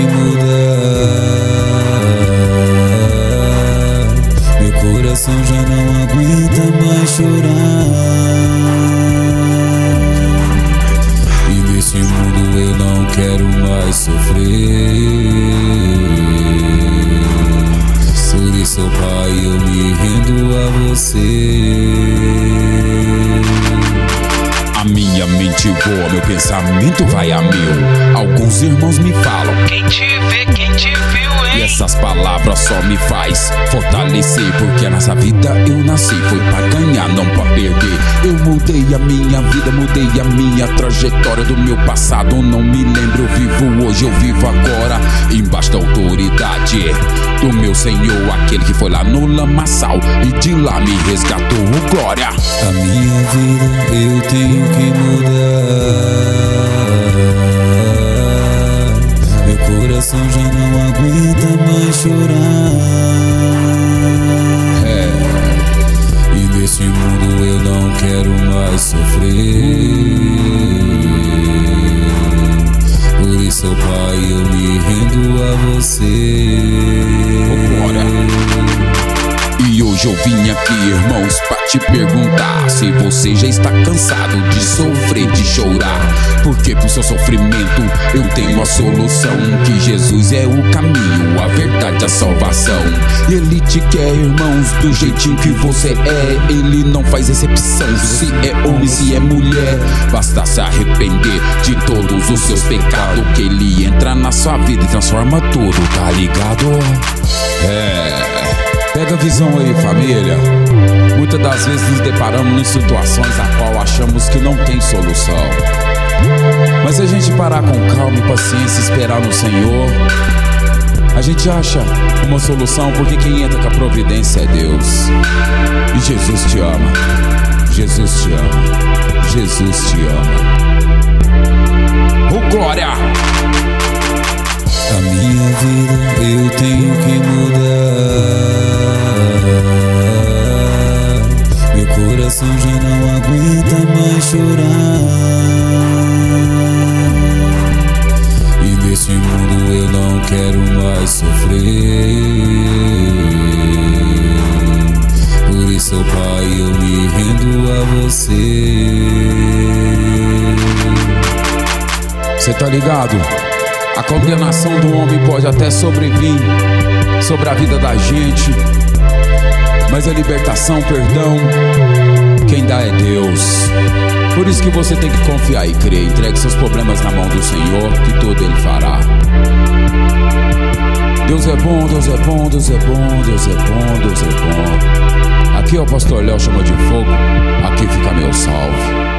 mudar. Meu coração já não aguenta mais chorar. E nesse mundo eu não quero mais sofrer. Por isso, Pai, eu me rendo a você. A minha mente voa, meu pensamento vai a mil. Alguns irmãos me falam: quem te vê, quem te viu, hein? E essas palavras só me faz fortalecer, porque nessa vida eu nasci, foi pra ganhar, não pra perder. Eu mudei a minha vida, mudei a minha trajetória. Do meu passado não me lembro, eu vivo hoje, eu vivo agora, embaixo da autoridade do meu Senhor, aquele que foi lá no lamaçal e de lá me resgatou, glória. A minha vida eu tenho que mudar. Meu coração já não aguenta mais chorar. E nesse mundo eu não quero mais sofrer. Por isso, Pai, eu me rendo a você. E hoje eu vim aqui, irmãos, pra te perguntar se você já está cansado de sofrer, de chorar. Porque pro seu sofrimento eu tenho a solução, que Jesus é o caminho, a verdade, a salvação. Ele te quer, irmãos, do jeitinho que você é. Ele não faz exceção, se é homem, se é mulher. Basta se arrepender de todos os seus pecados, que ele entra na sua vida e transforma tudo, tá ligado? Pega a visão aí, família. Muitas das vezes nos deparamos em situações a qual achamos que não tem solução. Mas se a gente parar com calma e paciência e esperar no Senhor, a gente acha uma solução, porque quem entra com a providência é Deus. E Jesus te ama. Jesus te ama. Jesus te ama. Oh, glória! A minha vida eu tenho que mudar. Meu coração já não aguenta mais chorar. E nesse mundo eu não quero mais sofrer. Por isso, Pai, eu me rendo a você. Cê tá ligado? A condenação do homem pode até sobrevir sobre a vida da gente, mas a libertação, perdão, quem dá é Deus. Por isso que você tem que confiar e crer. Entregue seus problemas na mão do Senhor, que tudo Ele fará. Deus é bom, Deus é bom, Deus é bom, Deus é bom, Deus é bom. Aqui é o pastor Léo Chama de Fogo, aqui fica meu salve.